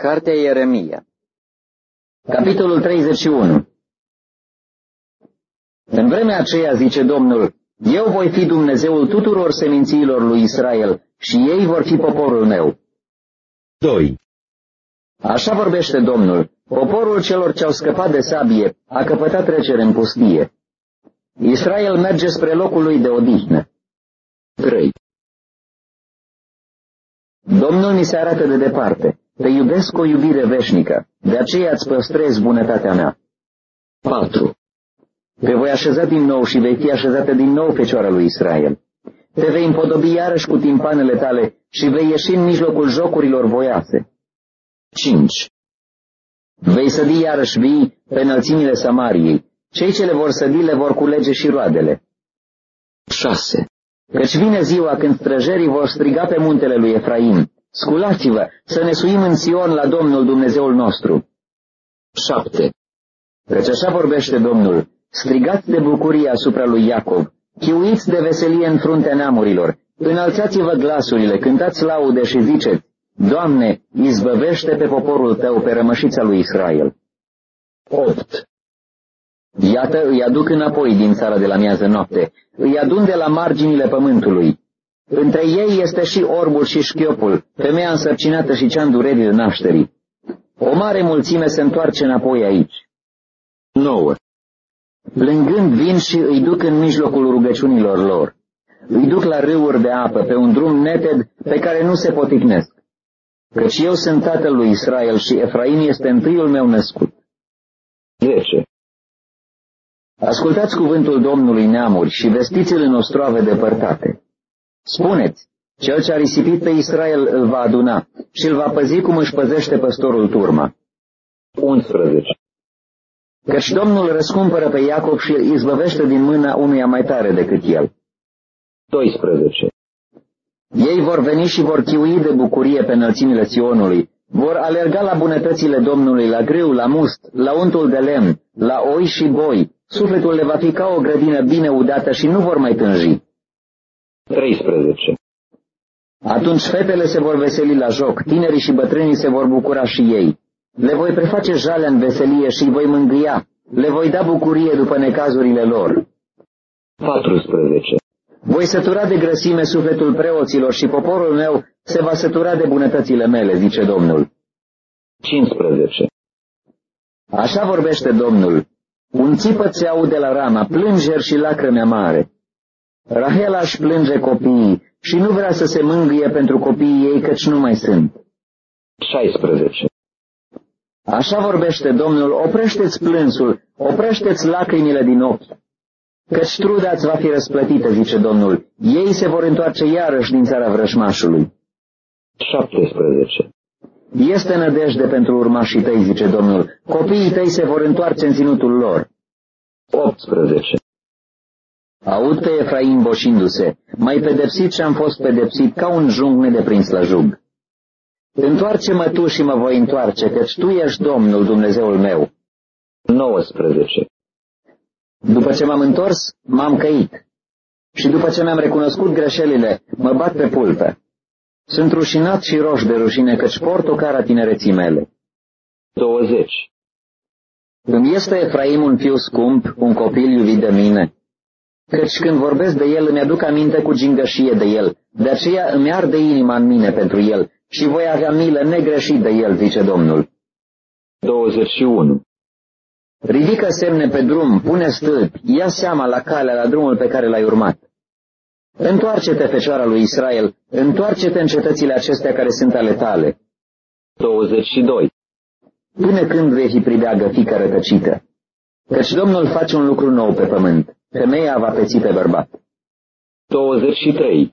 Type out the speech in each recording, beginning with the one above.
Cartea Ieremia, capitolul 31. În vremea aceea, zice Domnul, eu voi fi Dumnezeul tuturor semințiilor lui Israel și ei vor fi poporul meu. 2. Așa vorbește Domnul, poporul celor ce au scăpat de sabie a căpătat trecere în pustie. Israel merge spre locul lui de odihnă. 3. Domnul mi se arată de departe, te iubesc cu o iubire veșnică, de aceea îți păstrez bunătatea mea. 4. Te voi așeza din nou și vei fi așezată din nou Fecioara lui Israel. Te vei împodobi iarăși cu timpanele tale și vei ieși în mijlocul jocurilor voiase. 5. Vei sădi iarăși vii pe înălțimile Samariei. Cei ce le vor sădi le vor culege și roadele. 6. Căci vine ziua când străjerii vor striga pe muntele lui Efraim, sculați-vă, să ne suim în Sion la Domnul Dumnezeul nostru. 7. Căci așa vorbește Domnul, strigați de bucurie asupra lui Iacov, chiuiți de veselie în fruntea neamurilor, înălțați-vă glasurile, cântați laude și ziceți, Doamne, izbăvește pe poporul tău, pe rămășița lui Israel. 8. Iată, îi aduc înapoi din țara de la miază noapte, îi adun de la marginile pământului. Între ei este și orbul și șchiopul, femeia însărcinată și cea în durerile nașterii. O mare mulțime se întoarce înapoi aici. 9. Plângând vin și îi duc în mijlocul rugăciunilor lor. Îi duc la râuri de apă, pe un drum neted pe care nu se poticnesc. Căci eu sunt tatăl lui Israel și Efraim este întâiul meu născut. 10. Ascultați cuvântul Domnului neamuri și vestiți-l în ostroave depărtate. Spuneți, cel ce a risipit pe Israel îl va aduna și îl va păzi cum își păzește păstorul turma. 11. Căci Domnul răscumpără pe Iacov și îl izbăvește din mâna unuia mai tare decât el. 12. Ei vor veni și vor chiui de bucurie pe înălțimile Sionului, vor alerga la bunătățile Domnului, la grâu, la must, la untul de lemn, la oi și boi, sufletul le va fi ca o grădină bine udată și nu vor mai tânji. 13. Atunci fetele se vor veseli la joc, tinerii și bătrânii se vor bucura și ei. Le voi preface jalea în veselie și îi voi mângâia, le voi da bucurie după necazurile lor. 14. Voi sătura de grăsime sufletul preoților și poporul meu se va sătura de bunătățile mele, zice Domnul. 15. Așa vorbește Domnul, un țipăt se aude la Rama, plângeri și lacrăme mare. Rahela își plânge copiii și nu vrea să se mângâie pentru copiii ei, căci nu mai sunt. 16. Așa vorbește Domnul, oprește-ți plânsul, oprește-ți lacrimile din ochi, căci truda-ți va fi răsplătită, zice Domnul, ei se vor întoarce iarăși din țara vrășmașului. 17. Este nădejde pentru urmașii tăi, zice Domnul, copiii tăi se vor întoarce în ținutul lor. 18. Aud pe Efraim boșindu-se, mai pedepsit și am fost pedepsit ca un jung nedeprins la jug. Întoarce-mă tu și mă voi întoarce, căci tu ești Domnul, Dumnezeul meu. 19. După ce m-am întors, m-am căit. Și după ce mi-am recunoscut greșelile, mă bat pe pulpe. Sunt rușinat și roș de rușine, căci port o cara tinereții mele. 20. Îmi este Efraim un fiu scump, un copil iubit de mine? Căci când vorbesc de el îmi aduc aminte cu gingășie de el, de aceea îmi arde inima în mine pentru el și voi avea milă negreșit de el, zice Domnul. 21. Ridică semne pe drum, pune stâlpi, ia seama la calea, la drumul pe care l-ai urmat. Întoarce-te, Fecioara lui Israel, întoarce-te în cetățile acestea care sunt ale tale. 22. Până când vei fi pribeagă, fiică rătăcită? Căci Domnul face un lucru nou pe pământ, femeia va peți pe bărbat. 23.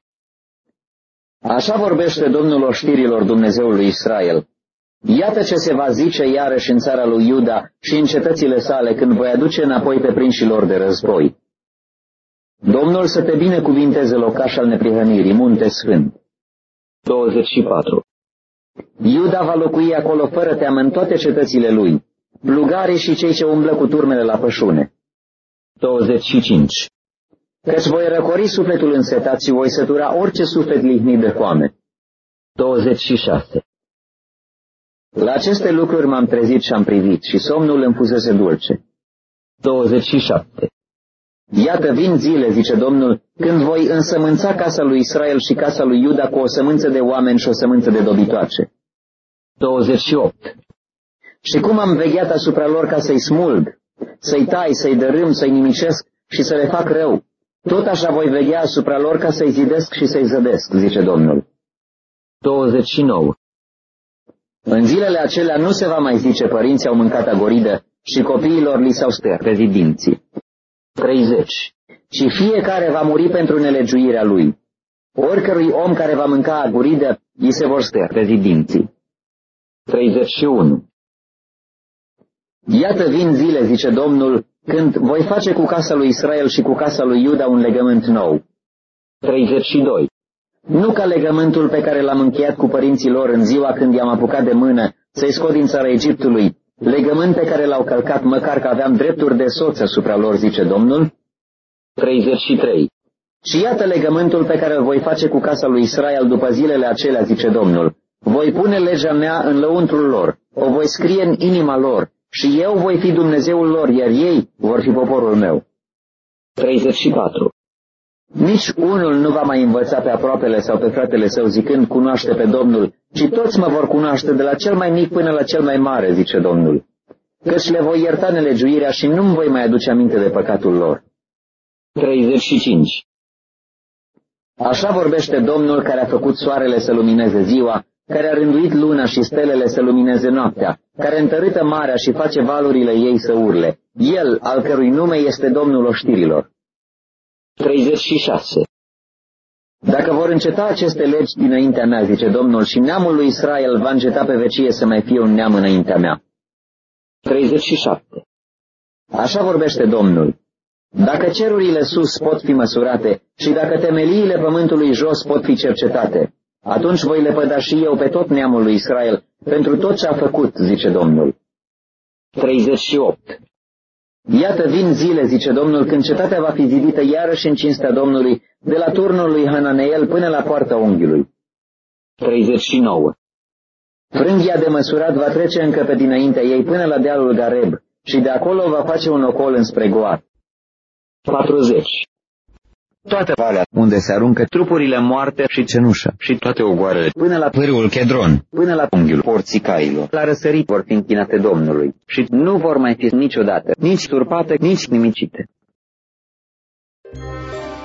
Așa vorbește Domnul oștirilor Dumnezeului Israel. Iată ce se va zice iarăși în țara lui Iuda și în cetățile sale când voi aduce înapoi pe prinșilor de război. Domnul să te binecuvinteze, locaș al neprihănirii, munte sfânt. 24. Iuda va locui acolo fără teamă în toate cetățile lui, plugarii și cei ce umblă cu turmele la pășune. 25. Căci voi răcori sufletul însetat și voi sătura orice suflet lihnit de foame. 26. La aceste lucruri m-am trezit și am privit, și somnul îmi fusese dulce. 27. Iată, vin zile, zice Domnul, când voi însămânța casa lui Israel și casa lui Iuda cu o sămânță de oameni și o sămânță de dobitoace. 28. Și cum am vegheat asupra lor ca să-i smulg, să-i tai, să-i dărâm, să-i nimicesc și să le fac rău, tot așa voi veghea asupra lor ca să-i zidesc și să-i zădesc, zice Domnul. 29. În zilele acelea nu se va mai zice părinții au mâncat agoridă și copiilor li s-au sterpezit dinții. 30. Și fiecare va muri pentru nelegiuirea lui. Oricărui om care va mânca agoridă, îi se vor sterpezi dinții. 31. Iată vin zile, zice Domnul, când voi face cu casa lui Israel și cu casa lui Iuda un legământ nou. 32. Nu ca legământul pe care l-am încheiat cu părinții lor în ziua când i-am apucat de mână să-i scot din țara Egiptului, legământ pe care l-au călcat măcar că aveam drepturi de soț asupra lor, zice Domnul. 33. Și iată legământul pe care îl voi face cu casa lui Israel după zilele acelea, zice Domnul. Voi pune legea mea în lăuntrul lor, o voi scrie în inima lor, și eu voi fi Dumnezeul lor, iar ei vor fi poporul meu. 34. Nici unul nu va mai învăța pe aproapele sau pe fratele său zicând, cunoaște pe Domnul, ci toți mă vor cunoaște de la cel mai mic până la cel mai mare, zice Domnul. Căci le voi ierta nelegiuirea și nu-mi voi mai aduce aminte de păcatul lor. 35. Așa vorbește Domnul care a făcut soarele să lumineze ziua, care a rânduit luna și stelele să lumineze noaptea, care întărâtă marea și face valurile ei să urle, El, al cărui nume este Domnul oștirilor. 36. Dacă vor înceta aceste legi dinaintea mea, zice Domnul, și neamul lui Israel va înceta pe vecie să mai fie un neam înaintea mea. 37. Așa vorbește Domnul. Dacă cerurile sus pot fi măsurate și dacă temeliile pământului jos pot fi cercetate, atunci voi lepăda și eu pe tot neamul lui Israel pentru tot ce a făcut, zice Domnul. 38. Iată vin zile, zice Domnul, când cetatea va fi zidită iarăși în cinstea Domnului, de la turnul lui Hananeel până la poarta unghiului. 39. Frânghia de măsurat va trece încă pe dinaintea ei până la dealul Gareb și de acolo va face un ocol înspre Goat. 40. Toată valea unde se aruncă trupurile moarte și cenușă și toate ogoarele, până la pârâul Chedron, până la unghiul porții cailor, la răsărit vor fi închinate Domnului și nu vor mai fi niciodată, nici turpate, nici nimicite.